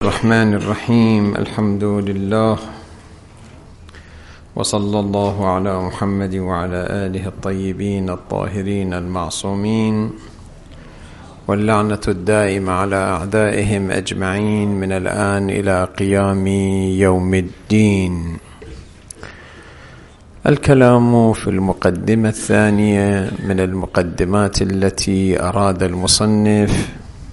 الرحمن الرحيم. الحمد لله وصلى الله على محمد وعلى آله الطيبين الطاهرين المعصومين، واللعنة الدائمة على أعدائهم أجمعين من الآن إلى قيام يوم الدين. الكلام في المقدمة الثانية من المقدمات التي أراد المصنف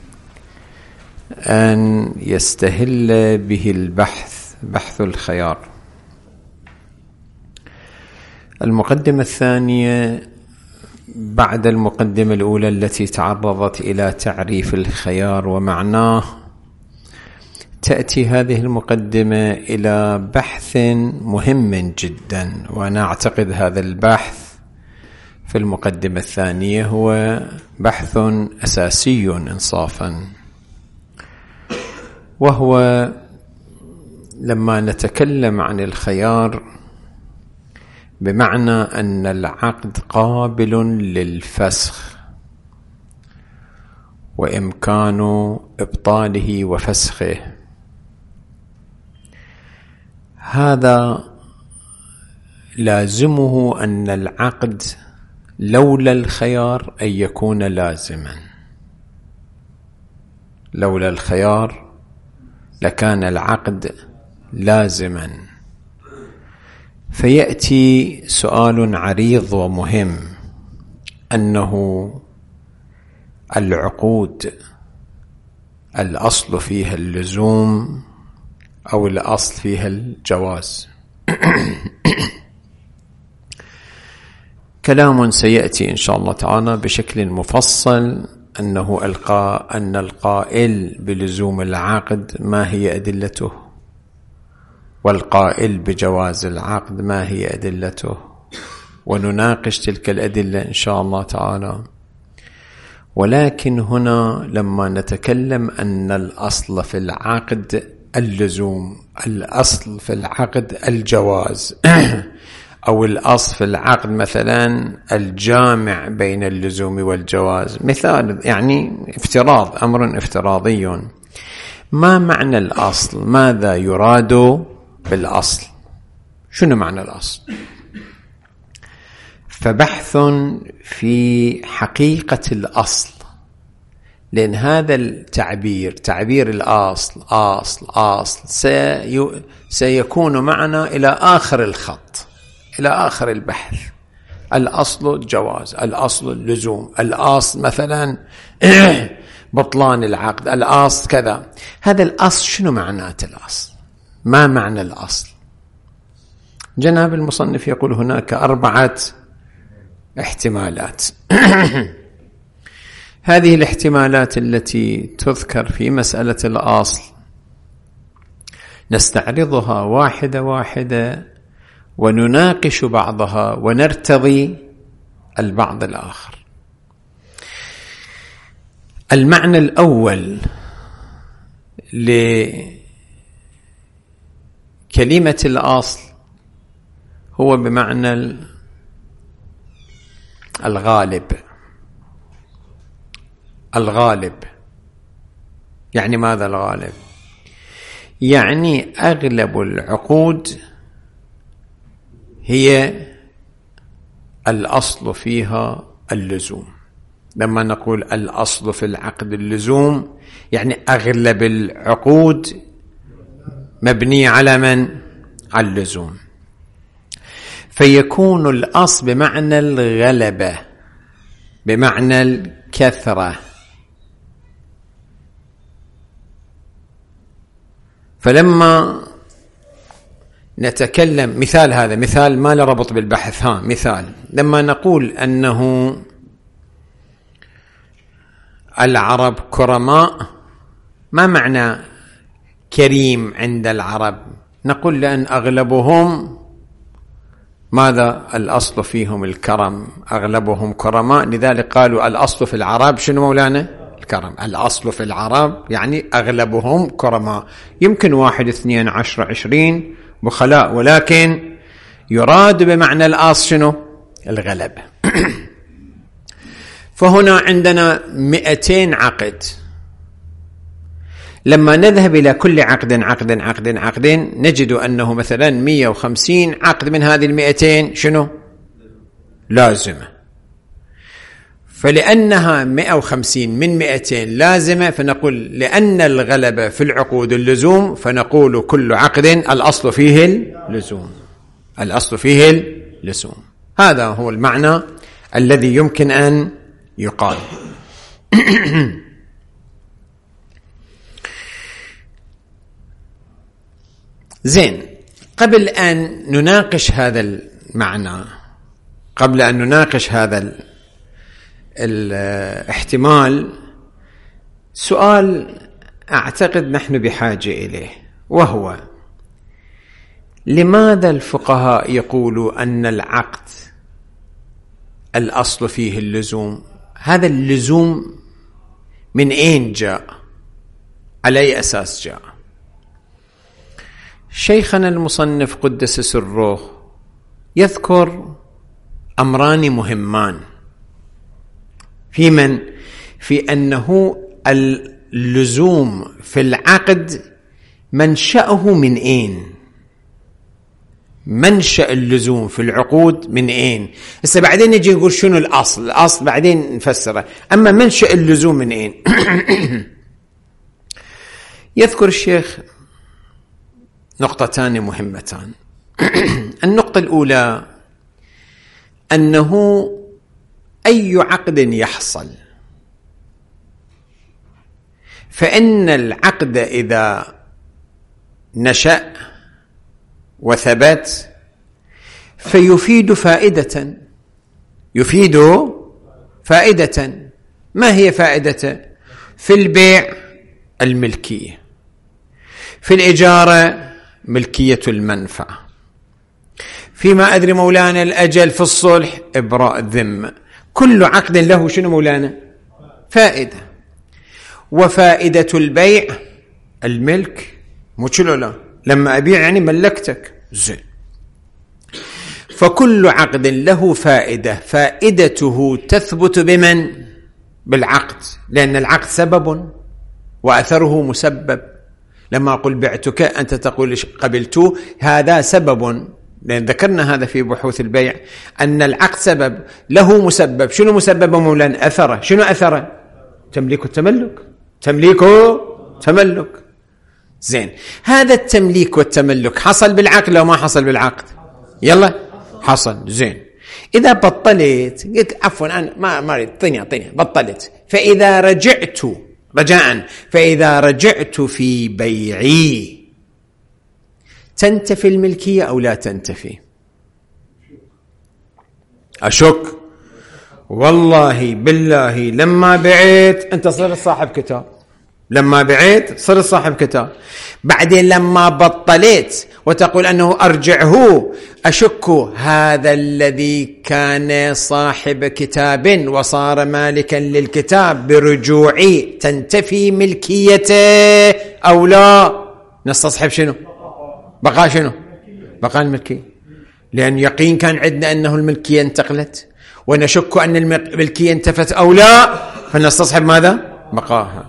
أن يستهل به البحث، بحث الخيار. المقدمة الثانية بعد المقدمة الأولى التي تعرضت إلى تعريف الخيار ومعناه، تأتي هذه المقدمة إلى بحث مهم جدا، وأنا أعتقد هذا البحث في المقدمة الثانية هو بحث أساسي إنصافا، وهو لما نتكلم عن الخيار بمعنى أن العقد قابل للفسخ وإمكان إبطاله وفسخه. هذا لازمه أن العقد لولا الخيار أن يكون لازما، لولا الخيار لكان العقد لازما. فيأتي سؤال عريض ومهم، أنه العقود الأصل فيها اللزوم أو الأصل فيها الجواز؟ كلام سيأتي إن شاء الله تعالى بشكل مفصل، أن القائل بلزوم العقد ما هي أدلته، والقائل بجواز العقد ما هي أدلته، ونناقش تلك الأدلة إن شاء الله تعالى. ولكن هنا لما نتكلم أن الأصل في العقد اللزوم، الأصل في العقد الجواز أو الأصل في العقد مثلا الجامع بين اللزوم والجواز، مثال يعني افتراض، أمر افتراضي. ما معنى الأصل؟ ماذا يراد بالأصل؟ شنو معنى الأصل؟ فبحث في حقيقة الأصل، لأن هذا التعبير، تعبير الأصل أصل سيكون معنا إلى آخر الخط، إلى آخر البحث. الأصل الجواز، الأصل اللزوم، الأصل مثلا بطلان العقد، الأصل كذا. هذا الأصل شنو معناته؟ الأصل ما معنى الأصل؟ جناب المصنف يقول هناك 4 احتمالات. هذه الاحتمالات التي تذكر في مسألة الأصل نستعرضها واحدة واحدة، ونناقش بعضها ونرتضي البعض الآخر. المعنى الأول لكلمة الأصل هو بمعنى الغالب. الغالب يعني ماذا الغالب؟ يعني أغلب العقود هي الأصل فيها اللزوم. لما نقول الأصل في العقد اللزوم يعني أغلب العقود مبنية على من؟ على اللزوم. فيكون الأصل بمعنى الغلبة، بمعنى الكثرة. فلما نتكلم مثال، هذا مثال ما له ربط بالبحث، مثال لما نقول أنه العرب كرماء، ما معنى كريم عند العرب؟ نقول لأن أغلبهم ماذا؟ الأصل فيهم الكرم، أغلبهم كرماء، لذلك قالوا الأصل في العرب شنو مولانا؟ الكرم. الأصل في العرب يعني أغلبهم كرماء. يمكن 1 2 10 20 بخلاء، ولكن يراد بمعنى الأصل شنو؟ الغلبة. فهنا عندنا 200 عقد، لما نذهب إلى كل عقد نجد أنه مثلا 150 عقد من هذه 200 شنو؟ لازمة. فلأنها 150 من 200 لازمة، فنقول لأن الغلبة في العقود اللزوم، فنقول كل عقد الأصل فيه اللزوم، الأصل فيه اللزوم. هذا هو المعنى الذي يمكن أن يقال. زين، قبل أن نناقش هذا المعنى، قبل أن نناقش هذا الاحتمال، سؤال أعتقد نحن بحاجة إليه، وهو: لماذا الفقهاء يقولوا أن العقد الأصل فيه اللزوم؟ هذا اللزوم من أين جاء؟ على أي أساس جاء؟ شيخنا المصنف قدس سره يذكر أمران مهمان في أنه اللزوم في العقد منشأه من أين؟ منشأ اللزوم في العقود من أين؟ هسه بعدين نجي نقول شنو الأصل بعدين نفسره، أما منشأ اللزوم من أين؟ يذكر الشيخ نقطتان مهمتان. النقطة الأولى أنه أي عقد يحصل، فإن العقد إذا نشأ وثبت فيفيد فائدة، يفيد فائدة. ما هي فائدته؟ في البيع الملكية، في الإجارة ملكية المنفعة، فيما أدري مولانا الأجل، في الصلح إبراء الذمة. كل عقد له شنو مولانا؟ فائدة. وفائدة البيع الملك، مو شلو لا، لما أبيع يعني ملكتك. زين، فكل عقد له فائدة، فائدته تثبت بمن؟ بالعقد، لأن العقد سبب وأثره مسبب. لما أقول بعتك أنت تقول قبلت، هذا سبب، لأن ذكرنا هذا في بحوث البيع أن العقد سبب له مسبب. شنو مسبب مولانا؟ أثره. شنو أثره؟ تمليك التملك، تمليك تملك. زين، هذا التمليك والتملك حصل بالعقد لو ما حصل بالعقد؟ يلا حصل. زين، إذا بطلت، قلت عفوا أنا ما أريد، اعطيني بطلت، فإذا رجعت رجاء، فإذا رجعت في بيعي تنتفي الملكية أو لا تنتفي؟ أشك والله بالله لما بعت أنت صرت صاحب كتاب، لما بعت صرت صاحب كتاب. بعدين لما بطلت وتقول أنه أرجعه، أشك هذا الذي كان صاحب كتاب وصار مالكا للكتاب برجوعي تنتفي ملكيته أو لا؟ نستصحب شنو؟ بقى شنو؟ بقى الملكية، لأن يقين كان عندنا أنه الملكية انتقلت، ونشك أن الملكية انتفت أو لا، فنستصحب ماذا؟ بقاها.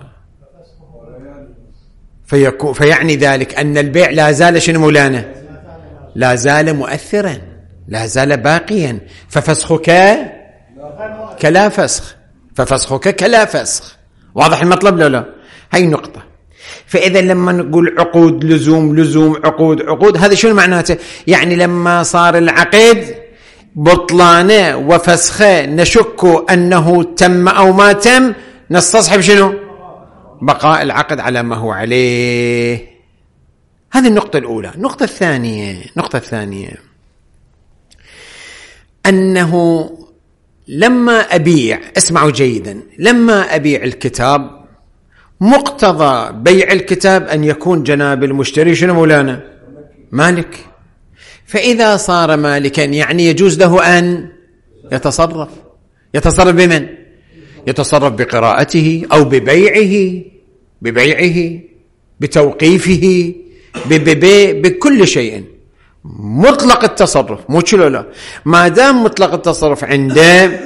فيعني ذلك أن البيع لا زال شنو مولانا؟ لا زال مؤثرا، لا زال باقيا. ففسخك كلا فسخ، ففسخك كلا فسخ. واضح المطلب لو لا؟ هاي نقطة. فإذا لما نقول عقود لزوم عقود، هذا شنو معناته؟ يعني لما صار العقد بطلانه وفسخه نشك أنه تم أو ما تم، نستصحب شنو؟ بقاء العقد على ما هو عليه. هذه النقطة الأولى. النقطة الثانية أنه لما أبيع، اسمعوا جيدا، لما أبيع الكتاب مقتضى بيع الكتاب أن يكون جناب المشتري شنو مولانا؟ مالك. فإذا صار مالكا يعني يجوز له أن يتصرف. بمن؟ يتصرف بقراءته أو ببيعه بتوقيفه بكل شيء. مطلق التصرف، مو شلو لا. ما دام مطلق التصرف عنده،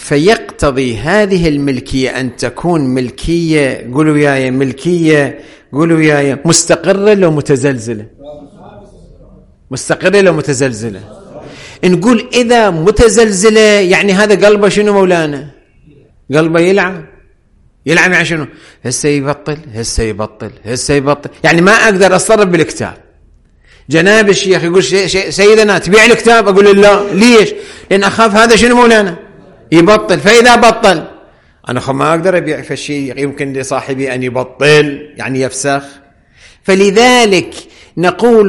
فيقتضي هذه الملكية أن تكون ملكية، قولوا وياي، ملكية قولوا وياي، مستقرة لو متزلزلة؟ مستقرة لو متزلزلة؟ نقول إذا متزلزلة يعني هذا قلبه شنو مولانا؟ قلبه يلعب يعني شنو؟ هسه يبطل هسه يبطل هسه يبطل، يعني ما أقدر أتصرف بالكتاب. جناب الشيخ يقول سيدنا تبيع الكتاب، أقول لا. ليش؟ لأن أخاف هذا شنو مولانا؟ يبطل. فإذا بطل أنا ما أقدر أبيع في الشيء، يمكن لصاحبي أن يبطل يعني يفسخ. فلذلك نقول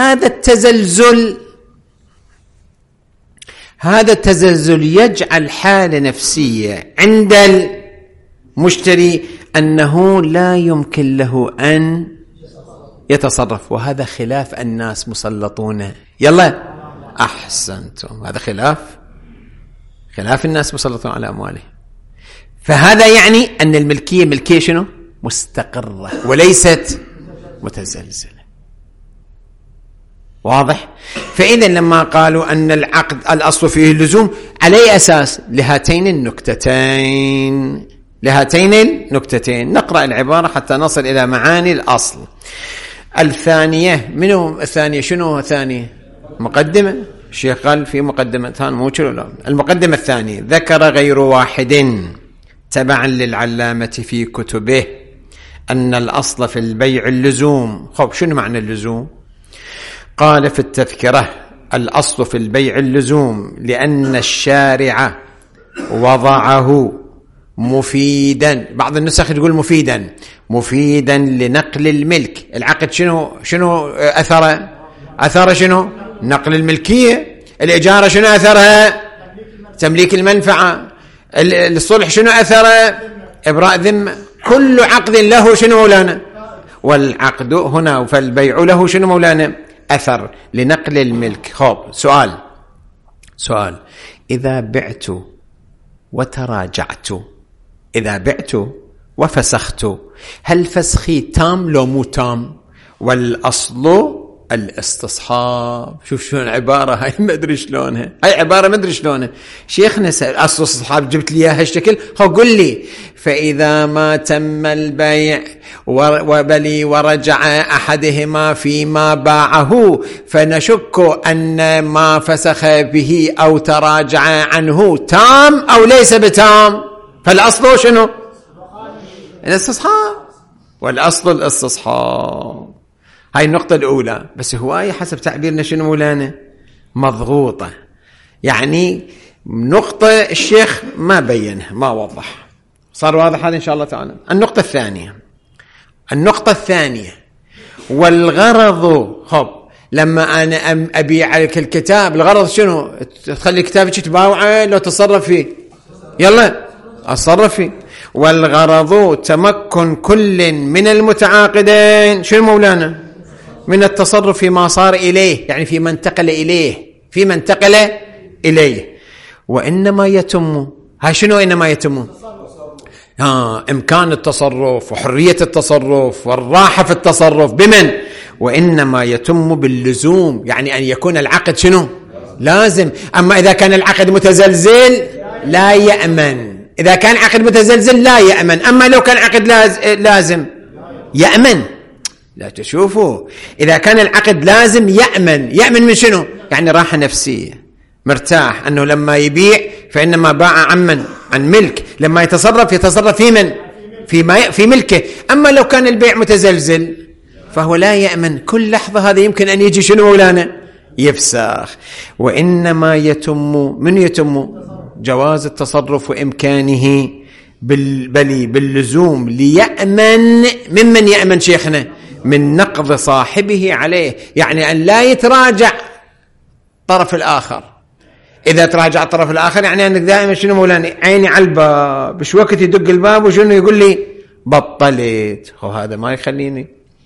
هذا التزلزل يجعل حالة نفسية عند المشتري أنه لا يمكن له أن يتصرف، وهذا خلاف الناس مسلطون. يلا أحسنتم، هذا خلاف الناس مسلطون على أموالهم. فهذا يعني أن الملكية ملكية شنو؟ مستقرة وليست متزلزلة. واضح؟ فإذا لما قالوا أن العقد الأصل فيه اللزوم، على أساس لهاتين النكتتين نقرأ العبارة حتى نصل إلى معاني الأصل. الثانية، منو الثانية؟ شنو الثانية؟ مقدمة. الشيخ قال في مقدمتان مو لا. المقدمة الثانية: ذكر غير واحد تبعا للعلامة في كتبه أن الأصل في البيع اللزوم. خب شنو معنى اللزوم؟ قال في التذكرة: الأصل في البيع اللزوم لأن الشارع وضعه مفيدا، بعض النسخ تقول مفيدا لنقل الملك. العقد شنو أثره شنو؟ نقل الملكية. الإجارة شنو أثرها؟ تمليك المنفعة. الصلح شنو أثره؟ إبراء ذمة. كل عقد له شنو مولانا؟ والعقد هنا فالبيع له شنو مولانا؟ أثر لنقل الملك. خب سؤال: إذا بعت وتراجعت، إذا بعت وفسخت، هل فسخي تام لو مو تام؟ والأصل الاستصحاب. شوف شلون العبارة هاي، ما أدري شلونها، هاي عبارة ما أدري شلونها. شيخنا أصل الاستصحاب جبت لي إياها هالشكل. قل لي: فإذا ما تم البيع وبلي ورجع أحدهما فيما باعه، فنشك أن ما فسخ به أو تراجع عنه تام أو ليس بتام. فالأصل شنو؟ الاستصحاب. والأصل الاستصحاب. هاي النقطة الأولى. بس هواية حسب تعبيرنا شنو مولانا؟ مضغوطة، يعني نقطة الشيخ ما بينها ما وضح. صار واضح هذا إن شاء الله تعالى. النقطة الثانية والغرض. لما أنا أبيع عليك الكتاب، الغرض شنو؟ تخلي كتابك تباوعه لو تصرف فيه، يلا أتصرف فيه. والغرض تمكن كل من المتعاقدين شنو مولانا؟ من التصرف فيما صار إليه، يعني فيما انتقل إليه. وإنما يتم، هاي شنو إنما يتم؟ إمكان التصرف وحرية التصرف والراحة في التصرف بمن؟ وإنما يتم باللزوم، يعني أن يكون العقد شنو؟ لازم. أما إذا كان العقد متزلزل لا يأمن. إذا كان عقد متزلزل لا يأمن. أما لو كان عقد لازم يأمن. لا تشوفوا، إذا كان العقد لازم يأمن من شنو؟ يعني راحة نفسية، مرتاح أنه لما يبيع فإنما باع عن ملك، لما يتصرف في من؟ في ملكه. أما لو كان البيع متزلزل فهو لا يأمن، كل لحظة هذا يمكن أن يجي شنو مولانا؟ يفسخ. وإنما يتم جواز التصرف وإمكانه باللزوم ليأمن. ممن يأمن شيخنا؟ من نقض صاحبه عليه، يعني أن لا يتراجع الطرف الآخر. إذا تراجع الطرف الآخر يعني أنك دائما شنو مولانا؟ عيني على الباب، بش وقت يدق الباب وشنو يقول لي؟ بطلت. هذا ما يخليني،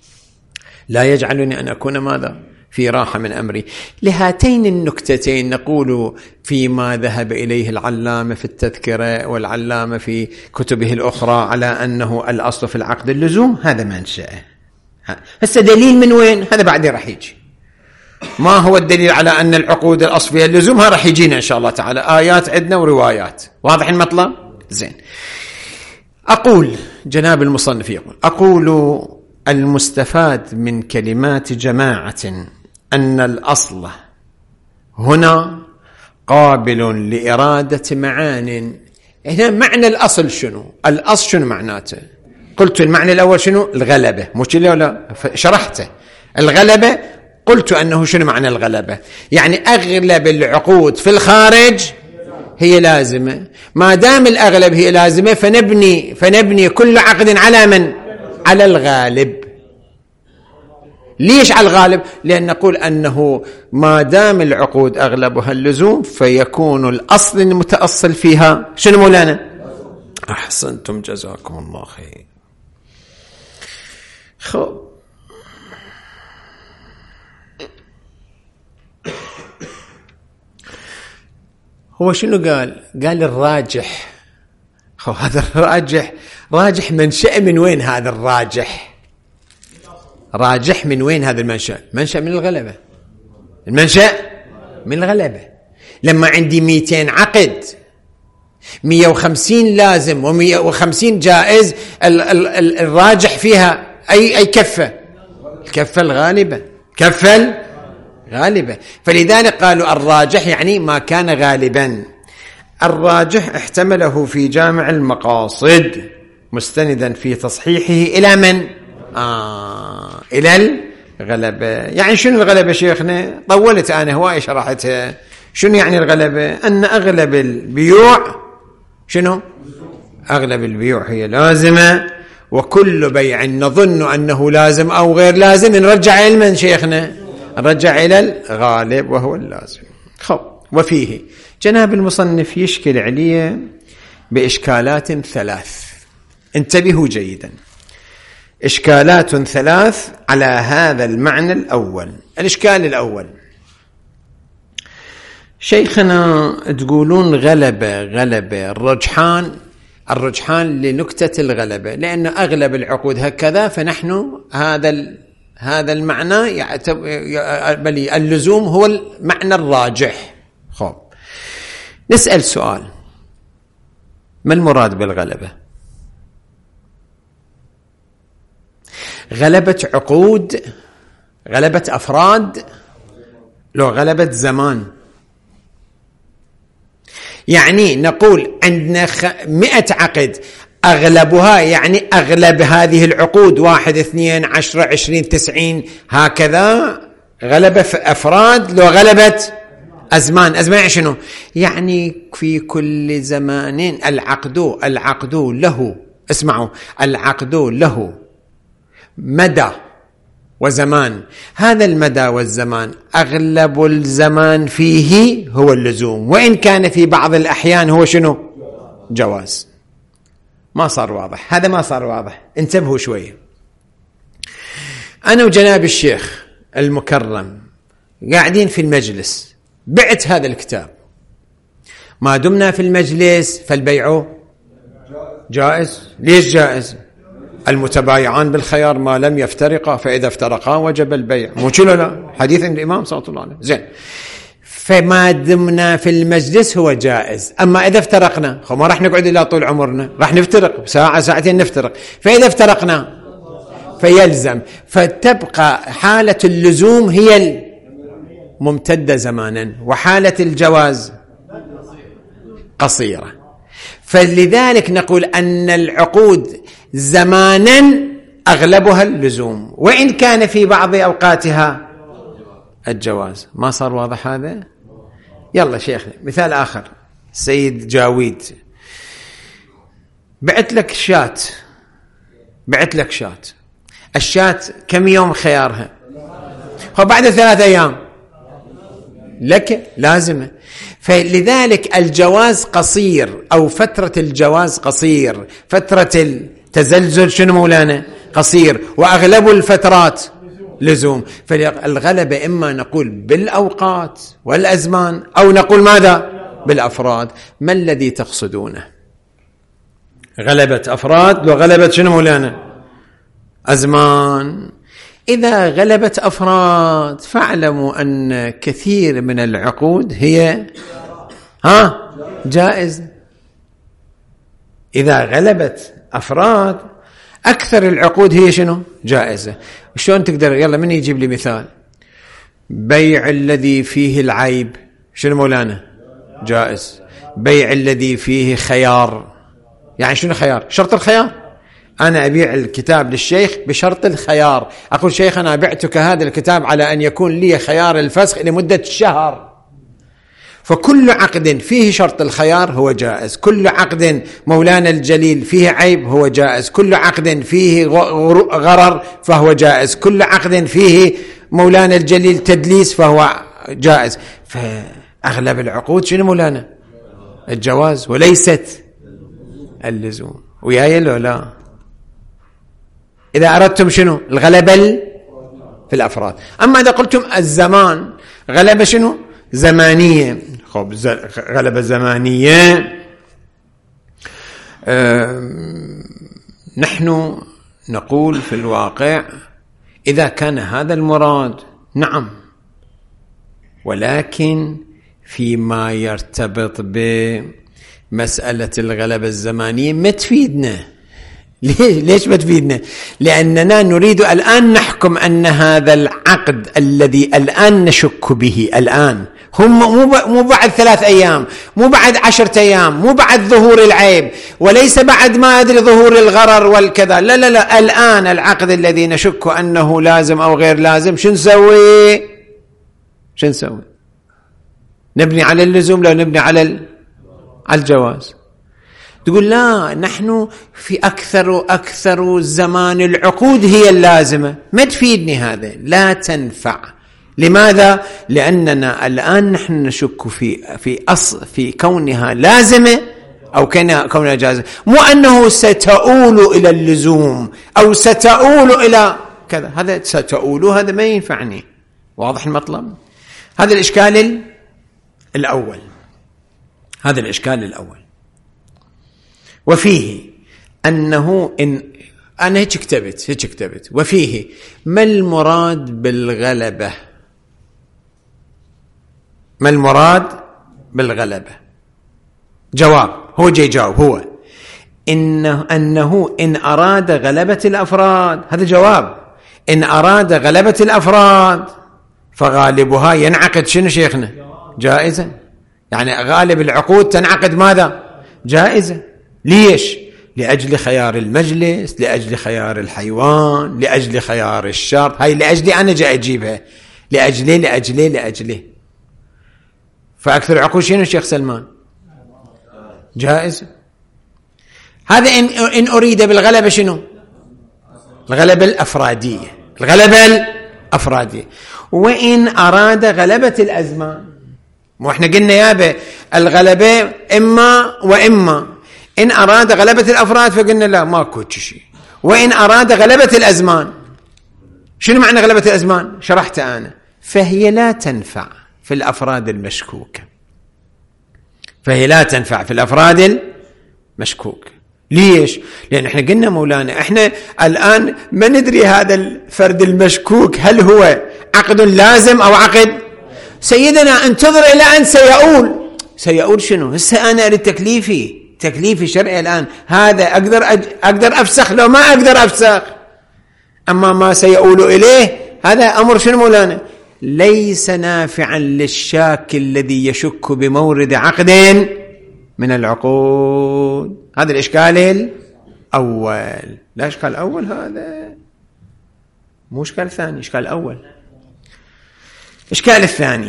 لا يجعلني أن أكون ماذا؟ في راحة من أمري. لهاتين النكتتين نقول فيما ذهب إليه العلامة في التذكرة والعلامة في كتبه الأخرى على أنه الأصل في العقد اللزوم، هذا منشأه. هسه دليل من وين؟ هذا بعدين راح يجي. ما هو الدليل على أن العقود الأصل فيها اللزوم؟ ها راح يجينا إن شاء الله تعالى، آيات عندنا وروايات. واضح المطلب؟ زين. أقول جناب المصنف يقول: أقول المستفاد من كلمات جماعة أن الأصل هنا قابل لإرادة معان. هنا معنى الأصل شنو؟ الأصل شنو معناته؟ قلت المعنى الأول شنو؟ الغلبة، مش لا شرحته. الغلبة قلت أنه شنو معنى الغلبة؟ يعني أغلب العقود في الخارج هي لازمة. ما دام الأغلب هي لازمة فنبني كل عقد على من؟ على الغالب. ليش على الغالب؟ لأن نقول أنه ما دام العقود أغلبها اللزوم فيكون الأصل المتأصل فيها شنو مولانا؟ أحسنتم جزاكم الله خير. خب هو شنو قال؟ قال الراجح. هذا الراجح راجح منشأ من وين؟ هذا الراجح راجح من وين؟ هذا المنشأ من الغلبة. المنشأ من الغلبة. لما عندي 200 عقد 150 لازم و150 جائز، الراجح فيها أي كفة؟ الكفة الغالبة، كفة الغالبة. فلذلك قالوا الراجح يعني ما كان غالبا. الراجح احتمله في جامع المقاصد مستندا في تصحيحه إلى من؟ إلى الغلبة. يعني شنو الغلبة شيخنا؟ طولت أنا هواي شرحتها. شنو يعني الغلبة؟ أن أغلب البيوع شنو؟ أغلب البيوع هي لازمة، وكل بيع نظن أنه لازم أو غير لازم نرجع إلى من شيخنا؟ نرجع إلى الغالب وهو اللازم. خب وفيه جناب المصنف يشكل عليه بإشكالات ثلاث. انتبهوا جيدا، إشكالات ثلاث على هذا المعنى الأول. الإشكال الأول، شيخنا تقولون غلبة الرجحان لنكتة الغلبة، لأن أغلب العقود هكذا، فنحن هذا المعنى بل اللزوم هو المعنى الراجح. خب نسأل سؤال، ما المراد بالغلبة؟ غلبة عقود، غلبة أفراد، لو غلبة زمان؟ يعني نقول عندنا 100 عقد أغلبها، يعني أغلب هذه العقود 1 2 10 20 90 هكذا غلبة أفراد. لو غلبة أزمان شنو؟ يعني في كل زمان العقد له، اسمعوا، العقد له مدى وزمان. هذا المدى والزمان أغلب الزمان فيه هو اللزوم، وإن كان في بعض الأحيان هو شنو؟ جواز. ما صار واضح؟ هذا ما صار واضح. انتبهوا شوية. أنا وجناب الشيخ المكرم قاعدين في المجلس، بعت هذا الكتاب، ما دمنا في المجلس فالبيع جائز. ليش جائز؟ المتبايعان بالخيار ما لم يفترقا، فإذا افترقا وجب البيع. مو كذا؟ لا، حديث عند الإمام صلى الله عليه وسلم. زين، فما دمنا في المجلس هو جائز. أما إذا افترقنا ما راح نقعد إلى طول عمرنا، راح نفترق ساعة ساعتين نفترق. فإذا افترقنا فيلزم، فتبقى حالة اللزوم هي الممتدة زمانا، وحالة الجواز قصيرة. فلذلك نقول أن العقود زمانا أغلبها اللزوم، وإن كان في بعض أوقاتها الجواز. ما صار واضح هذا؟ يلا شيخنا مثال آخر. سيد جاويد، بعت لك شاة، الشاة كم يوم خيارها؟ بعد 3 أيام لك لازمة. فلذلك الجواز قصير، أو فترة الجواز قصير، فترة التزلزل شنو مولانا؟ قصير، وأغلب الفترات لزوم. فالغلبة إما نقول بالأوقات والأزمان، أو نقول ماذا؟ بالأفراد. ما الذي تقصدونه؟ غلبة أفراد، لو غلبة شنو مولانا؟ أزمان. إذا غلبت أفراد فاعلموا أن كثير من العقود هي جائز. إذا غلبت أفراد أكثر العقود هي شنو؟ جائزة. شلون تقدر؟ يلا من يجيب لي مثال؟ بيع الذي فيه العيب شنو مولانا؟ جائز. بيع الذي فيه خيار، يعني شنو خيار؟ شرط الخيار. أنا أبيع الكتاب للشيخ بشرط الخيار، أقول شيخ أنا بعتك هذا الكتاب على أن يكون لي خيار الفسخ لمدة شهر. فكل عقد فيه شرط الخيار هو جائز، كل عقد مولانا الجليل فيه عيب هو جائز، كل عقد فيه غرر فهو جائز، كل عقد فيه مولانا الجليل تدليس فهو جائز. فأغلب العقود شنو مولانا؟ الجواز وليست اللزوم. وياي لو لا؟ إذا أردتم شنو؟ الغلبة في الأفراد. أما إذا قلتم الزمان غلبة شنو؟ زمانية. غلبة زمانية، نحن نقول في الواقع إذا كان هذا المراد نعم، ولكن فيما يرتبط بمسألة الغلبة الزمانية ما تفيدنا. ليش ما تفيدنا؟ لأننا نريد الآن نحكم أن هذا العقد الذي الآن نشك به الآن، هم مو بعد 3 أيام، مو بعد 10 أيام، مو بعد ظهور العيب، وليس بعد ما أدري ظهور الغرر والكذا، لا لا لا، الآن العقد الذي نشك أنه لازم أو غير لازم، شو نسوي؟ نبني على اللزوم لو نبني على الجواز؟ تقول لا، نحن في أكثر زمان العقود هي اللازمة. ما تفيدني هذا، لا تنفع. لماذا؟ لأننا الآن نحن نشك في كونها لازمة أو كونها جازمة، مو أنه ستؤول إلى اللزوم أو ستؤول إلى كذا. هذا ستؤول، هذا ما ينفعني. واضح المطلب؟ هذا الإشكال الأول. وفيه أنه أنا هيك كتبت وفيه ما المراد بالغلبة؟ ما المراد بالغلبة؟ جواب، هو جاي جاوب، هو أنه إن أراد غلبة الأفراد، هذا جواب، إن أراد غلبة الأفراد فغالبها ينعقد شنو شيخنا؟ جائزة. يعني غالب العقود تنعقد ماذا؟ جائزة. ليش؟ لأجل خيار المجلس، لأجل خيار الحيوان، لأجل خيار الشرط. هاي لأجلي أنا جاي أجيبها، لأجلي. فأكثر عقود شنو شيخ سلمان؟ جائزة. هذا إن أريد بالغلبة شنو؟ الغلبة الأفرادية. وإن أراد غلبة الأزمان، مو احنا قلنا يابا الغلبة إما وإما. إن أراد غلبة الأفراد فقلنا لا، ماكو شيء. وإن أراد غلبة الأزمان، شنو معنى غلبة الأزمان؟ شرحت أنا. فهي لا تنفع في الأفراد المشكوكة. ليش؟ لأن احنا قلنا مولانا احنا الآن ما ندري هذا الفرد المشكوك هل هو عقد لازم أو عقد. سيدنا انتظر إلى أن سيؤول شنو؟ هسه أنا أريد تكليفي شرعي الآن، هذا أقدر أفسخ لو ما أقدر أفسخ. أما ما سيؤول إليه هذا أمر شنو مولانا؟ ليس نافعا للشاك الذي يشك بمورد عقد من العقود. هذا الإشكال الأول. لا إشكال الأول، هذا مو إشكال ثاني، إشكال الأول. إشكال الثاني،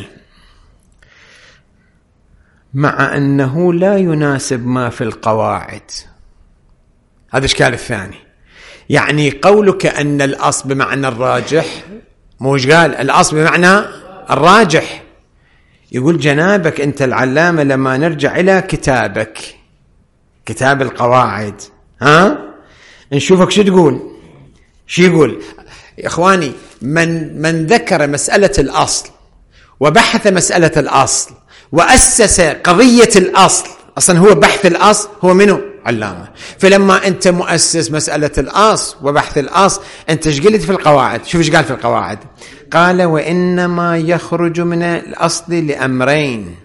مع أنه لا يناسب ما في القواعد. هذا إشكال الثاني. يعني قولك أن الأصل بمعنى الراجح، موش قال الأصل بمعنى الراجح. يقول جنابك أنت العلامة لما نرجع إلى كتابك، كتاب القواعد، نشوفك شو يقول يا إخواني. من ذكر مسألة الأصل وبحث مسألة الأصل وأسس قضية الأصل، أصلا هو بحث الأصل، هو منه؟ علامة. فلما أنت مؤسس مسألة الأصل وبحث الأصل، أنت ايش قلت في القواعد؟ شوف ايش قال في القواعد. قال وإنما يخرج من الأصل لأمرين.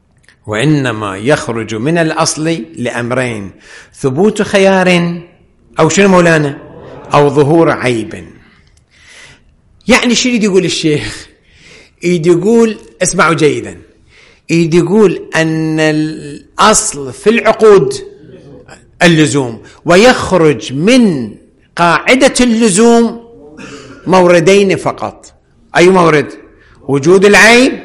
وإنما يخرج من الأصل لأمرين: ثبوت خيار أو شنو مولانا؟ أو ظهور عيب. يعني شو يريد يقول الشيخ؟ يريد يقول، اسمعوا جيدا، يريد يقول أن الأصل في العقود اللزوم، ويخرج من قاعدة اللزوم موردين فقط. أي مورد؟ وجود العيب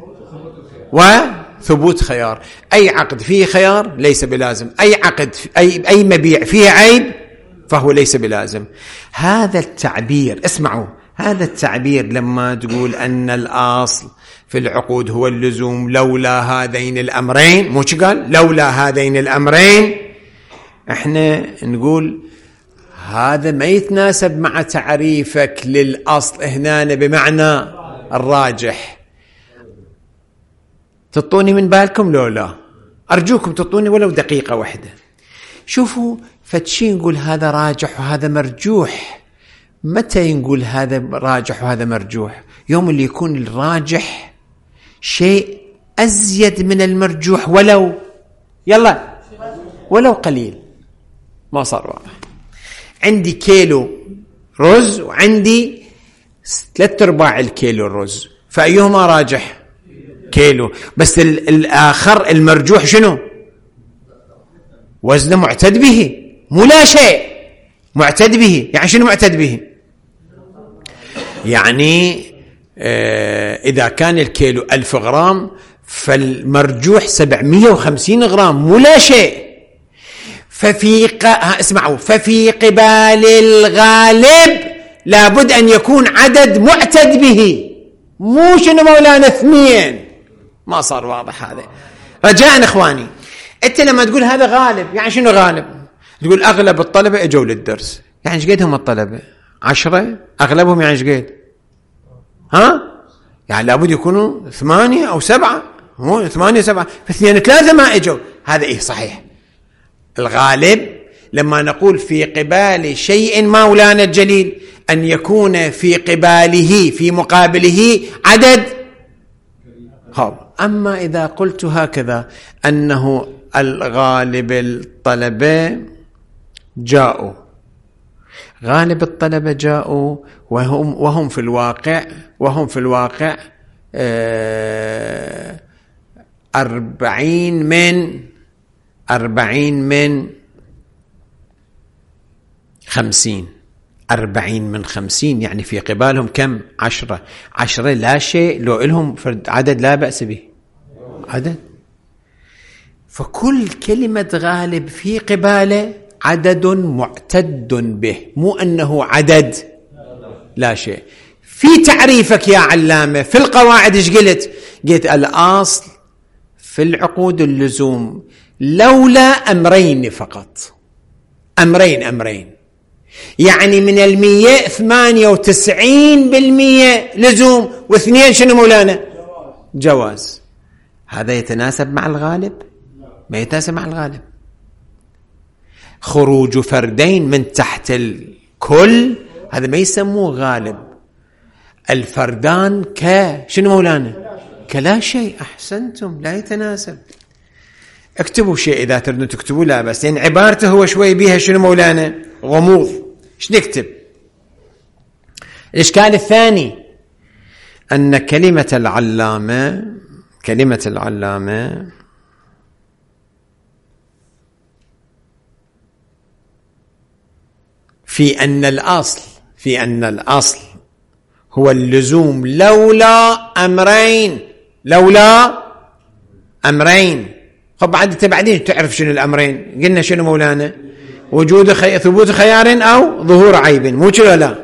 وثبوت خيار. أي عقد فيه خيار ليس بلازم، أي عقد أي مبيع فيه عيب فهو ليس بلازم. هذا التعبير، اسمعوا، هذا التعبير لما تقول أن الأصل في العقود هو اللزوم لولا هذين الأمرين، مو قال لولا هذين الأمرين، احنا نقول هذا ما يتناسب مع تعريفك للأصل هنا بمعنى الراجح. تطوني من بالكم لولا، أرجوكم تطوني ولو دقيقة واحدة. شوفوا فتشي نقول هذا راجح وهذا مرجوح. متى نقول هذا راجح وهذا مرجوح؟ يوم اللي يكون الراجح شيء أزيد من المرجوح ولو قليل. ما صار واضح؟ عندي كيلو رز وعندي 3/4 الكيلو الرز، فأيهما راجح؟ كيلو. بس الآخر المرجوح شنو؟ وزنه معتد به، مو لا شيء معتد به. يعني شنو معتد به؟ يعني إذا كان الكيلو 1000 غرام فالمرجوح 750 غرام، مو لا شيء. اسمعوا، ففي قبال الغالب لابد أن يكون عدد معتد به، مو شنو مولانا 2. ما صار واضح هذا؟ رجاء إخواني، أنت لما تقول هذا غالب، يعني شنو غالب؟ تقول أغلب الطلبة اجوا للدرس، يعني ايش قدهم الطلبة؟ 10 أغلبهم، يعني ايش قد؟ يعني لابد يكونوا 8 أو 7، مو 8 7، فاثنين 3 ما اجوا. هذا إيه صحيح. الغالب لما نقول في قبال شيء مولانا الجليل أن يكون في قباله في مقابله عدد. أما إذا قلت هكذا أنه الغالب الطلبة جاءوا، غالب الطلبة جاءوا وهم في الواقع 40 من 50. 40 من 50، يعني في قبالهم كم؟ 10 لا شيء، لو إلهم عدد لا بأس به عدد. فكل كلمة غالب في قباله عدد معتد به، مو أنه عدد لا شيء. في تعريفك يا علامة في القواعد ايش قلت؟ قلت الأصل في العقود اللزوم لولا أمرين فقط. أمرين يعني من 100 98% لزوم، و2 شنو مولانا؟ جواز. هذا يتناسب مع الغالب؟ ما يتناسب مع الغالب. خروج فردين من تحت الكل هذا ما يسموه غالب. الفردان شنو مولانا؟ كلا شيء. أحسنتم، لا يتناسب. اكتبوا شيء إذا تردون تكتبوا، لا بس لأن عبارته هو شوي بيها شنو مولانا؟ غموض. ايش نكتب؟ الإشكال الثاني أن كلمة العلامة في أن الأصل هو اللزوم لولا أمرين. خب بعدين تعرف شنو الأمرين. قلنا شنو مولانا؟ وجود ثبوت خيار أو ظهور عيب، مو كذا؟ لا.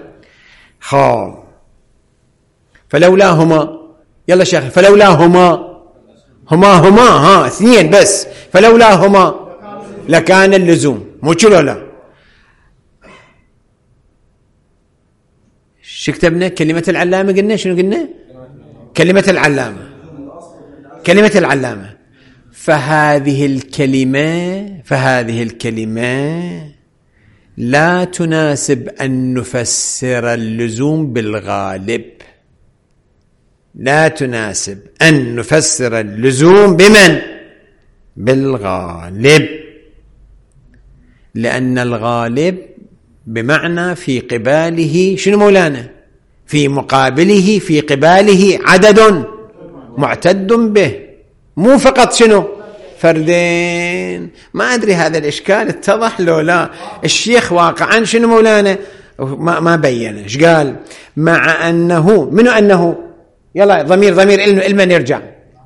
فلولاهما، يلا شيخ، فلولاهما 2 بس، فلولاهما لكان اللزوم، مو كذا؟ لا. شو كتبنا؟ كلمة العلامة. قلنا شنو قلنا؟ كلمة العلامة. فهذه الكلمة لا تناسب أن نفسر اللزوم بالغالب. لا تناسب أن نفسر اللزوم بمن؟ بالغالب. لأن الغالب بمعنى في قباله شنو مولانا؟ في مقابله في قباله عدد معتد به، مو فقط شنو؟ فردين. ما أدري هذا الإشكال اتضح لو لا. الشيخ واقعا شنو مولانا؟ ما بين. ايش قال؟ مع أنه منو أنه؟ يلا ضمير علما يرجع.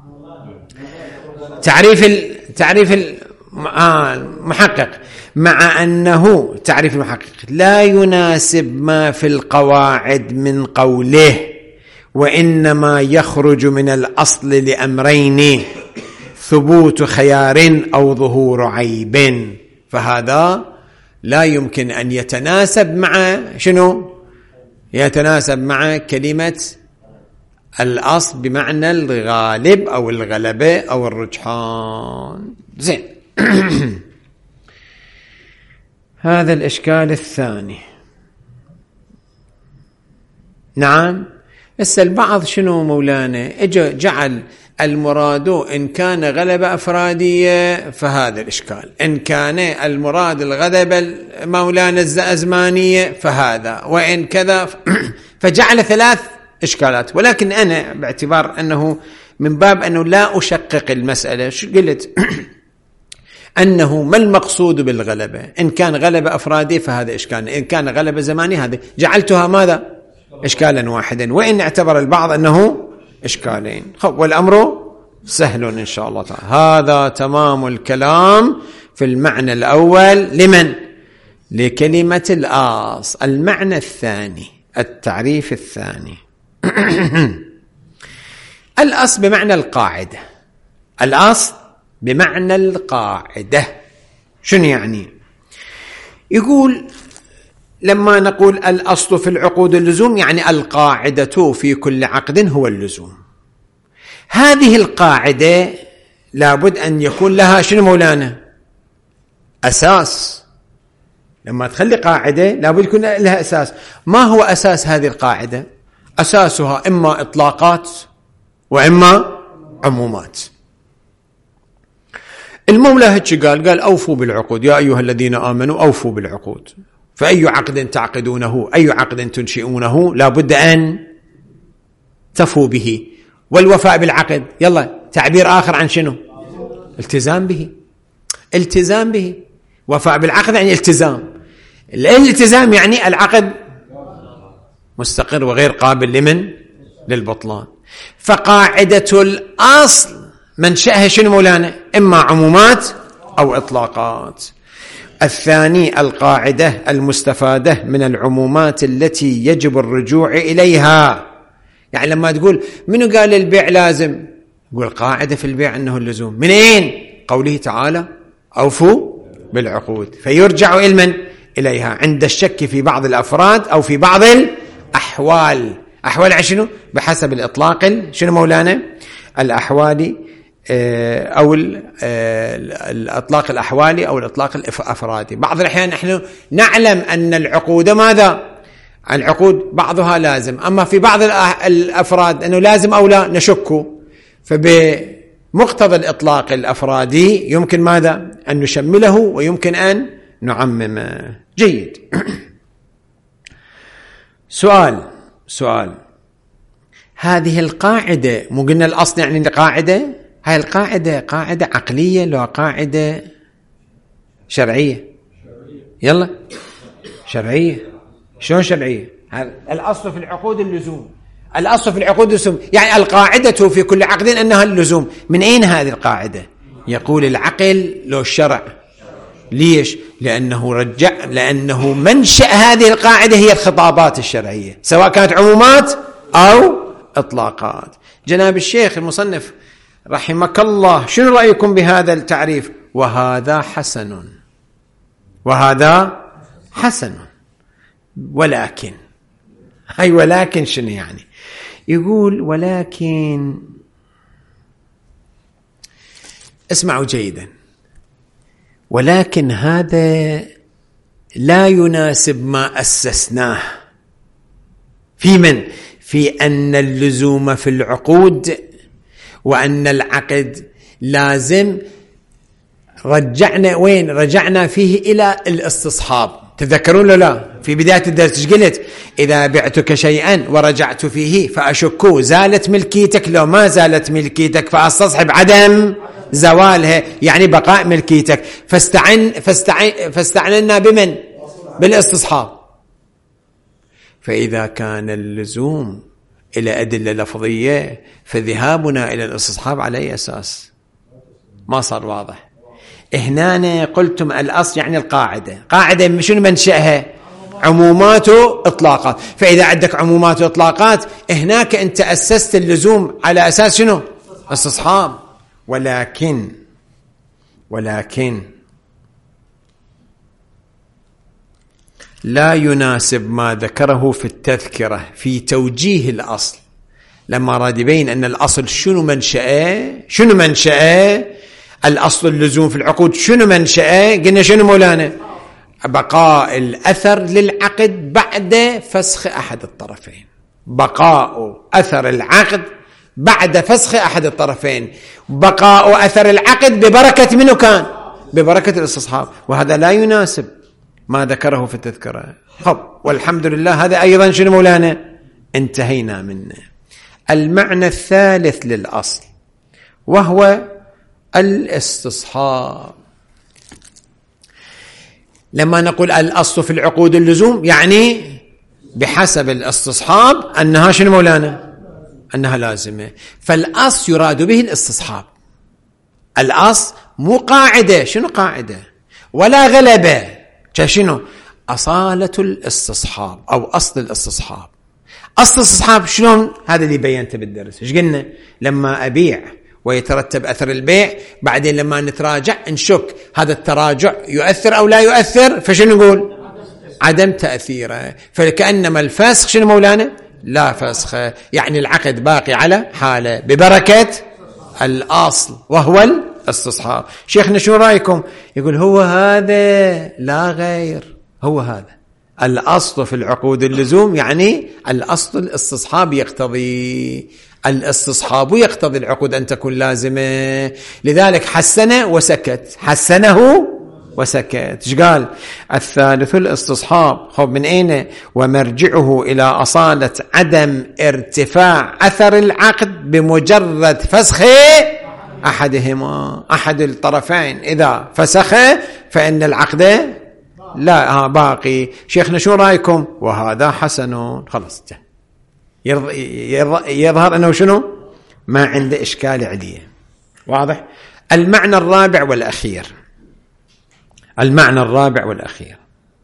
تعريف المحقق. مع أنه تعريف المحقق لا يناسب ما في القواعد من قوله وإنما يخرج من الأصل لأمرين: ثبوت خيار أو ظهور عيب، فهذا لا يمكن أن يتناسب مع شنو؟ يتناسب مع كلمة الأصل بمعنى الغالب أو الغلبة أو الرجحان. زين. هذا الإشكال الثاني. نعم. هسه البعض شنو مولانا؟ جعل المراد إن كان غلبة أفرادية فهذا الإشكال، إن كان المراد الغلبة مولانا الزمانية فهذا، وإن كذا فجعل 3 إشكالات. ولكن أنا باعتبار أنه من باب أنه لا أشقق المسألة، شو قلت؟ أنه ما المقصود بالغلبة؟ إن كان غلبة أفرادية فهذا إشكال، إن كان غلبة زمانية هذا، جعلتها ماذا؟ إشكالا واحدا، وإن اعتبر البعض أنه إشكالين. والأمر سهل إن شاء الله تعالى. هذا تمام الكلام في المعنى الأول لمن؟ لكلمة الأصل. المعنى الثاني، التعريف الثاني. الأصل بمعنى القاعدة. الأصل بمعنى القاعدة. شنو يعني؟ يقول لما نقول الأصل في العقود اللزوم، يعني القاعدة في كل عقد هو اللزوم. هذه القاعدة لابد أن يكون لها شنو مولانا؟ أساس. لما تخلي قاعدة لابد يكون لها أساس. ما هو أساس هذه القاعدة؟ أساسها إما إطلاقات وإما عمومات. المولى هيك قال أوفوا بالعقود يا أيها الذين آمنوا أوفوا بالعقود. فأي عقد تعقدونه، أي عقد تنشئونه لابد أن تفوا به. والوفاء بالعقد يلا تعبير آخر عن شنو؟ التزام به. التزام به. وفاء بالعقد يعني التزام. الالتزام يعني العقد مستقر وغير قابل لمن؟ للبطلان. فقاعدة الأصل منشأها شنو مولانا؟ إما عمومات أو إطلاقات. الثاني القاعدة المستفادة من العمومات التي يجب الرجوع إليها. يعني لما تقول منو قال البيع لازم؟ يقول قاعدة في البيع أنه اللزوم. منين؟ قوله تعالى أوفوا بالعقود. فيرجع إليها عند الشك في بعض الأفراد أو في بعض الأحوال. أحوال عشنو؟ بحسب الإطلاق شنو مولانا؟ الأحوالي أو الإطلاق الأحوالي أو الإطلاق الأفرادي. بعض الأحيان نحن نعلم أن العقود ماذا؟ العقود بعضها لازم، أما في بعض الأفراد أنه لازم أو لا نشك. فبمقتضى الإطلاق الأفرادي يمكن ماذا؟ أن نشمله ويمكن أن نعممه. جيد. سؤال هذه القاعدة، مو قلنا الأصل يعني القاعدة؟ هاي القاعدة قاعدة عقلية لو قاعدة شرعية؟ يلا شرعية. شلون شرعية؟ الأصل في العقود اللزوم. الأصل في العقود اللزوم يعني القاعدة في كل عقد أنها اللزوم. من أين هذه القاعدة؟ يقول العقل لو الشرع. ليش؟ لأنه منشأ هذه القاعدة هي الخطابات الشرعية، سواء كانت عمومات أو إطلاقات. جناب الشيخ المصنف رحمك الله، شنو رأيكم بهذا التعريف؟ وهذا حسن، وهذا حسن. ولكن هاي ولكن شنو يعني؟ يقول ولكن اسمعوا جيدا، ولكن هذا لا يناسب ما أسسناه في من؟ في أن اللزوم في العقود وأن العقد لازم. رجعنا وين؟ رجعنا فيه إلى الاستصحاب. تذكرون لا في بداية الدرس ايش قلت؟ إذا بعتك شيئا ورجعت فيه فأشك زالت ملكيتك، لو ما زالت ملكيتك فاستصحب عدم زوالها، يعني بقاء ملكيتك. فاستعننا بمن؟ بالاستصحاب. فإذا كان اللزوم إلى أدلة لفظية فذهابنا إلى الاستصحاب على أي أساس؟ ما صار واضح. هنا قلتم الأصل يعني القاعدة، قاعدة شنو منشأها؟ عمومات وإطلاقات. فإذا عندك عمومات وإطلاقات هناك أنت أسست اللزوم على أساس شنو؟ استصحاب. ولكن لا يناسب ما ذكره في التذكرة في توجيه الأصل لما راد يبين أن الأصل شنو منشأه الأصل اللزوم في العقود شنو منشأه؟ قلنا شنو مولانا؟ بقاء الأثر للعقد بعد فسخ أحد الطرفين. بقاء أثر العقد بعد فسخ أحد الطرفين، بقاء أثر العقد ببركة منه كان؟ ببركة الاستصحاب. وهذا لا يناسب ما ذكره في التذكرة. والحمد لله هذا أيضا شنو مولانا؟ انتهينا منه. المعنى الثالث للأصل وهو الاستصحاب. لما نقول الأصل في العقود اللزوم يعني بحسب الاستصحاب أنها شنو مولانا؟ أنها لازمة. فالأصل يراد به الاستصحاب. الأصل مو قاعدة. شنو قاعدة؟ ولا غلبة. شنو؟ أصالة الاستصحاب أو أصل الاستصحاب. أصل الاستصحاب شلون؟ هذا اللي بينته بالدرس. ايش قلنا؟ لما أبيع ويترتب أثر البيع، بعدين لما نتراجع نشك هذا التراجع يؤثر أو لا يؤثر، فشنو نقول؟ عدم تأثيره. فكأنما الفسخ شنو مولانا؟ لا فسخ، يعني العقد باقي على حاله ببركة الأصل وهو الاستصحاب. شيخنا شو رأيكم؟ يقول هو هذا لا غير، هو هذا الأصل في العقود اللزوم، يعني الأصل الاستصحاب يقتضي الاستصحاب يقتضي العقود أن تكون لازمة. لذلك حسنه وسكت، حسنه وسكت. ايش قال؟ الثالث الاستصحاب. من أين؟ ومرجعه إلى أصالة عدم ارتفاع أثر العقد بمجرد فسخ أحدهما، أحد الطرفين إذا فسخ فإن العقد لا باقي. شيخنا شو رأيكم؟ وهذا حسن. خلاص يظهر أنه شنو؟ ما عنده إشكال عليه. واضح؟ المعنى الرابع والأخير. المعنى الرابع والأخير،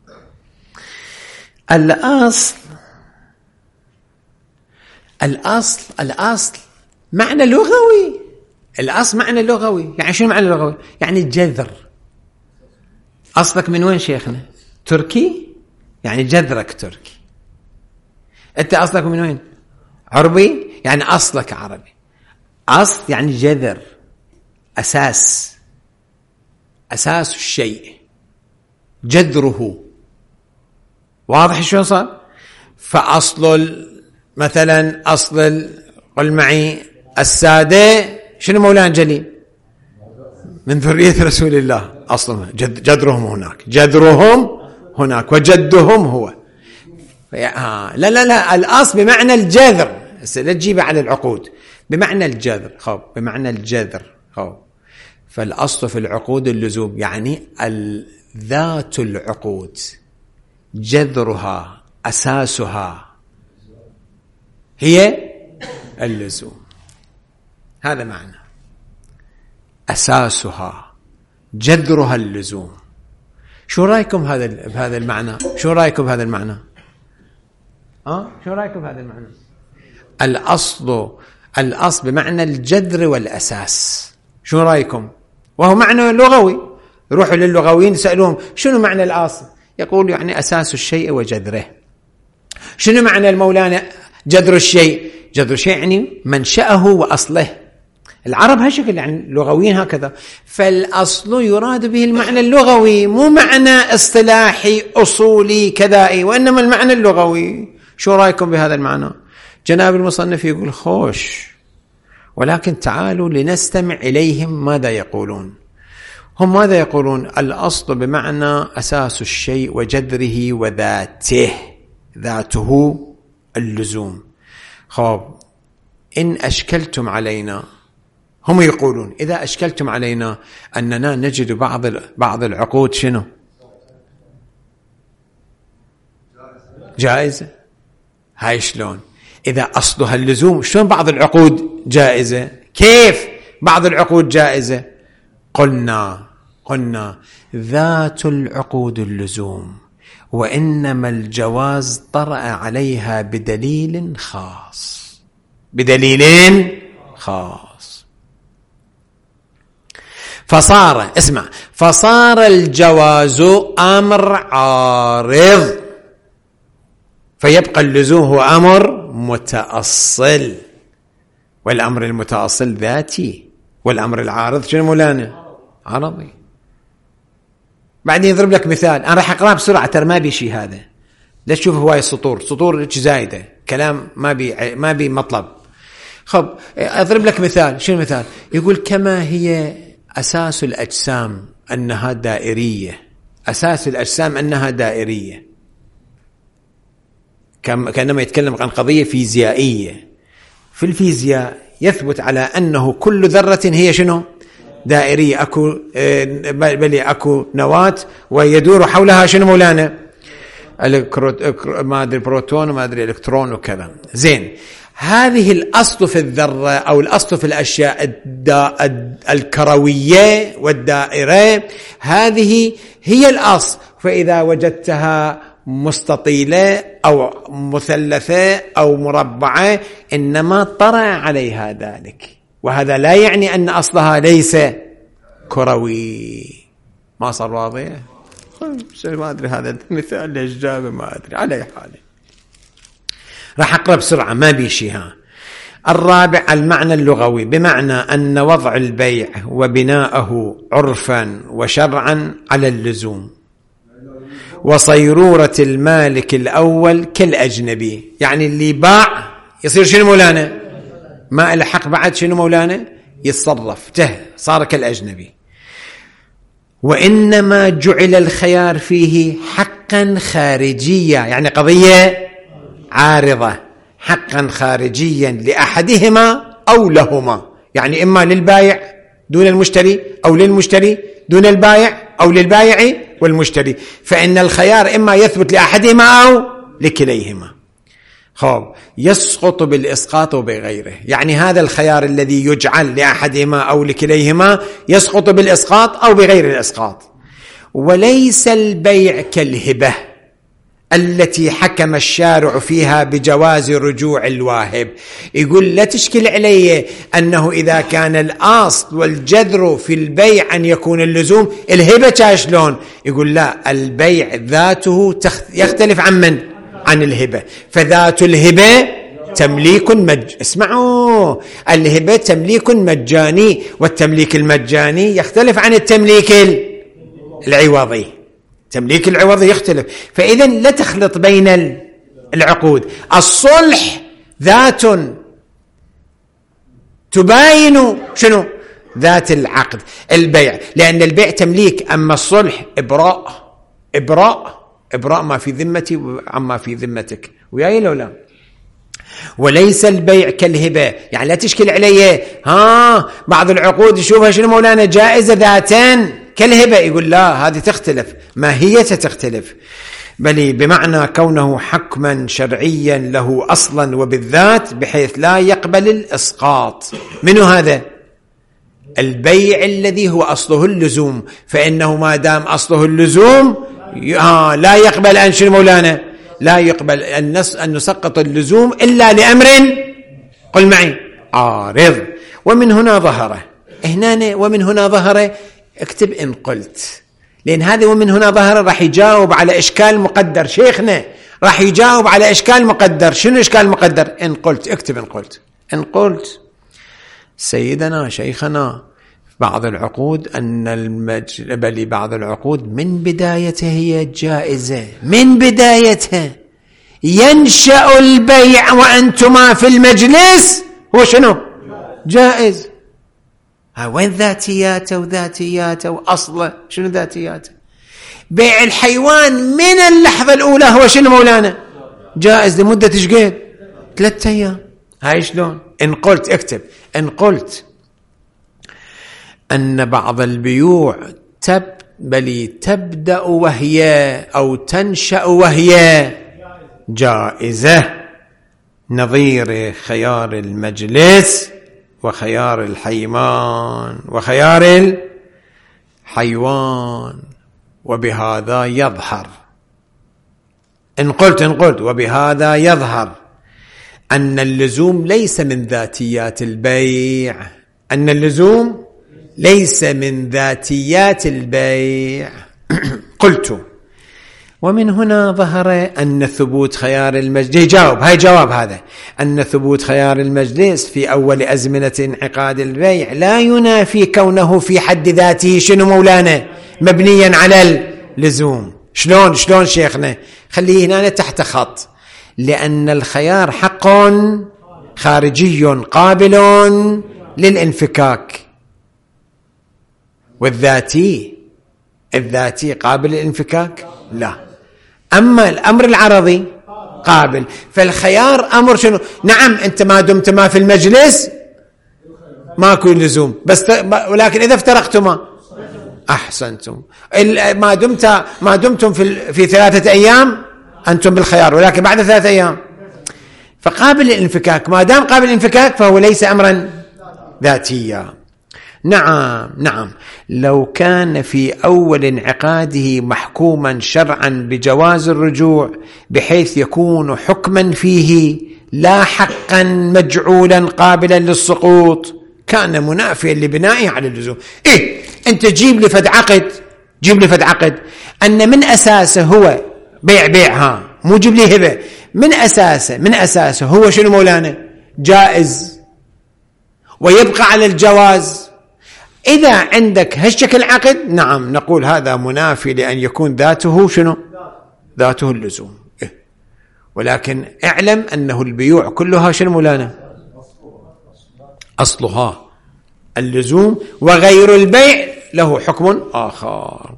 الأصل معنى لغوي. الأصل معنى لغوي. يعني شنو معنى لغوي؟ يعني الجذر. أصلك من وين شيخنا؟ تركي، يعني جذرك تركي. أنت أصلك من وين؟ عربي، يعني أصلك عربي. أصل يعني جذر، أساس الشيء، جذره. واضح شو صار؟ فأصل مثلا أصل قل معي السادة شنو مولانا جليل؟ من ذرية رسول الله. أصلا جذرهم هناك، جذرهم هناك وجدهم هو. لا الأصل بمعنى الجذر. لا تجيب على العقود، بمعنى الجذر. بمعنى الجذر. فالأصل في العقود اللزوم، يعني ذات العقود جذرها أساسها هي اللزوم. هذا معنى أساسها جذرها اللزوم. شو رأيكم بهذا المعنى؟ شو رأيكم بهذا المعنى؟ شو رأيكم بهذا المعنى؟ الأصل بمعنى الجذر والأساس. شو رأيكم؟ وهو معنى لغوي. يروحوا للغويين يسألوهم شنو معنى الأصل؟ يقول يعني أساس الشيء وجذره. شنو معنى المولانا جذر الشيء؟ جذر الشيء يعني منشأه وأصله. العرب هالشكل، يعني لغويين هكذا. فالأصل يراد به المعنى اللغوي، مو معنى اصطلاحي أصولي كذائي، وإنما المعنى اللغوي. شو رأيكم بهذا المعنى؟ جناب المصنف يقول خوش، ولكن تعالوا لنستمع إليهم ماذا يقولون. هم ماذا يقولون؟ الأصل بمعنى أساس الشيء وجذره وذاته، ذاته اللزوم. خب إن أشكلتم علينا، هم يقولون إذا أشكلتم علينا أننا نجد بعض العقود شنو؟ جائزة. هاي شلون؟ إذا أصلها اللزوم شلون بعض العقود جائزة؟ كيف بعض العقود جائزة؟ قلنا ذات العقود اللزوم، وإنما الجواز طرأ عليها بدليل خاص، فصار الجواز أمر عارض، فيبقى اللزوم هو أمر متأصل، والأمر المتأصل ذاتي، والأمر العارض شنو مولانا؟ عرضي. بعدين يضرب لك مثال، أنا راح أقرأ بسرعة ترى ما بي شيء هذا، لا تشوف هواي سطور زايدة، كلام ما بي مطلب. خب أضرب لك مثال. شنو المثال؟ يقول كما هي أساس الأجسام أنها دائرية، أساس الأجسام أنها دائرية، كأنما يتكلم عن قضية فيزيائية. في الفيزياء يثبت على أنه كل ذرة هي شنو؟ دائرية، أكو نواة ويدور حولها شنو مولانا؟ ما أدري بروتون وما أدري إلكترون وكذا. زين، هذه الأصل في الذرة أو الأصل في الأشياء الكروية والدائرة، هذه هي الأصل. فإذا وجدتها مستطيلة أو مثلثة أو مربعة إنما طرأ عليها ذلك، وهذا لا يعني أن أصلها ليس كروي. ما صار واضح؟ ما أدري هذا المثال ليش جابه، ما أدري. على أي حال راح أقرأ بسرعة ما بيشيها. الرابع المعنى اللغوي، بمعنى أن وضع البيع وبناءه عرفا وشرعا على اللزوم، وصيرورة المالك الأول كالأجنبي، يعني اللي باع يصير شنو مولانا؟ ما الحق بعد شنو مولانا؟ يتصرف صار كالأجنبي. وإنما جعل الخيار فيه حقا خارجيا، يعني قضية عارضة، حقا خارجيا لأحدهما أو لهما، يعني إما للبائع دون المشتري أو للمشتري دون البائع أو للبائع والمشتري، فإن الخيار إما يثبت لأحدهما أو لكليهما. خب يسقط بالإسقاط وبغيره، يعني هذا الخيار الذي يجعل لأحدهما أو لكليهما يسقط بالإسقاط أو بغير الإسقاط. وليس البيع كالهبة التي حكم الشارع فيها بجواز رجوع الواهب. يقول لا تشكل علي أنه إذا كان الأصل والجذر في البيع أن يكون اللزوم، الهبة شلون؟ يقول لا، البيع ذاته يختلف عن من؟ عن الهبة. فذات الهبة تمليك اسمعوا، الهبة تمليك مجاني، والتمليك المجاني يختلف عن التمليك العوضي. تمليك العوضي يختلف. فإذا لا تخلط بين العقود. الصلح ذات تباين شنو؟ ذات العقد. البيع، لأن البيع تمليك، أما الصلح إبراء ما في ذمتي وعما في ذمتك، وياي لو لا. وليس البيع كالهبة، يعني لا تشكل عليه بعض العقود يشوفها شنو مولانا؟ جائزة ذاتين كالهبة. يقول لا، هذه تختلف، ماهيتها تختلف، بل بمعنى كونه حكما شرعيا له أصلا وبالذات بحيث لا يقبل الإسقاط. منه هذا؟ البيع الذي هو أصله اللزوم، فإنه ما دام أصله اللزوم لا يقبل أن شنو مولانا؟ لا يقبل أن نسقط اللزوم إلا لأمر، قل معي، عارض. ومن هنا ظهر اكتب إن قلت، لأن هذا ومن هنا ظهر راح يجاوب على إشكال مقدر. شيخنا راح يجاوب على إشكال مقدر. شنو إشكال مقدر؟ إن قلت. اكتب إن قلت سيدنا شيخنا بعض العقود بعض العقود من بدايتها هي جائزة، من بدايتها ينشأ البيع وأنتما في المجلس هو شنو؟ جائز. وين ذاتياته وذاتياته وأصله؟ شنو ذاتياته؟ بيع الحيوان من اللحظة الأولى هو شنو مولانا؟ جائز لمدة شقد 3 أيام. هاي شلون؟ إن قلت اكتب، إن قلت أن بعض البيوع تبدأ وهي أو تنشأ وهي جائزة، نظير خيار المجلس وخيار الحيوان وخيار الحيوان. وبهذا يظهر، إن قلت وبهذا يظهر أن اللزوم ليس من ذاتيات البيع، أن اللزوم ليس من ذاتيات البيع. قلت ومن هنا ظهر أن ثبوت خيار المجلس، هاي جواب هذا، أن ثبوت خيار المجلس في أول أزمنة انعقاد البيع لا ينافي كونه في حد ذاته شنو مولانا؟ مبنيا على اللزوم. شلون شيخنا؟ خليه هنا تحت خط. لأن الخيار حق خارجي قابل للانفكاك، والذاتي قابل للانفكاك لا. أما الأمر العرضي قابل. فالخيار أمر شنو؟ نعم أنت ما دمت ما في المجلس ماكو لزوم، بس ولكن إذا افترقتما أحسنتم. ما دمتم في 3 أيام أنتم بالخيار، ولكن بعد 3 أيام فقابل للانفكاك. ما دام قابل للانفكاك فهو ليس أمرا ذاتيا. نعم لو كان في أول انعقاده محكوما شرعا بجواز الرجوع بحيث يكون حكما فيه لا حقا مجعولا قابلا للسقوط كان منافيا لبنائه على اللزوم. أنت جيب لي فد عقد أن من أساسه هو بيع مو جيب لي هبة، من أساسه هو شنو مولانا؟ جائز ويبقى على الجواز. إذا عندك هالشكل عقد نعم نقول هذا منافي لأن يكون ذاته شنو؟ ذاته اللزوم. ولكن اعلم أنه البيوع كلها شنو مولانا؟ أصلها اللزوم، وغير البيع له حكم آخر.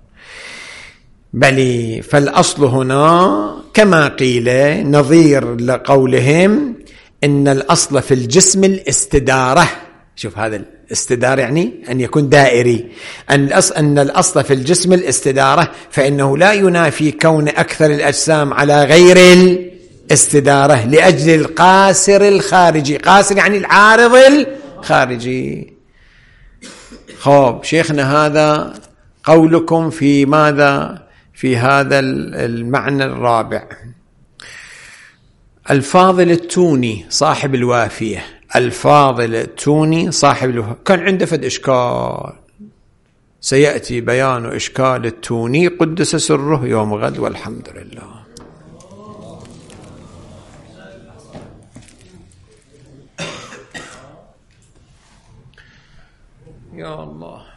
بل فالأصل هنا كما قيل نظير لقولهم إن الأصل في الجسم الاستدارة. شوف هذا الاستدارة يعني أن يكون دائري. أن الأصل في الجسم الاستدارة، فإنه لا ينافي كون أكثر الأجسام على غير الاستدارة لأجل القاصر الخارجي. قاصر يعني العارض الخارجي. خب شيخنا هذا قولكم في ماذا؟ في هذا المعنى الرابع. الفاضل التوني صاحب الوافية، كان عنده فد إشكال، سيأتي بيان إشكال التوني قدس سره يوم غد، والحمد لله. يا الله.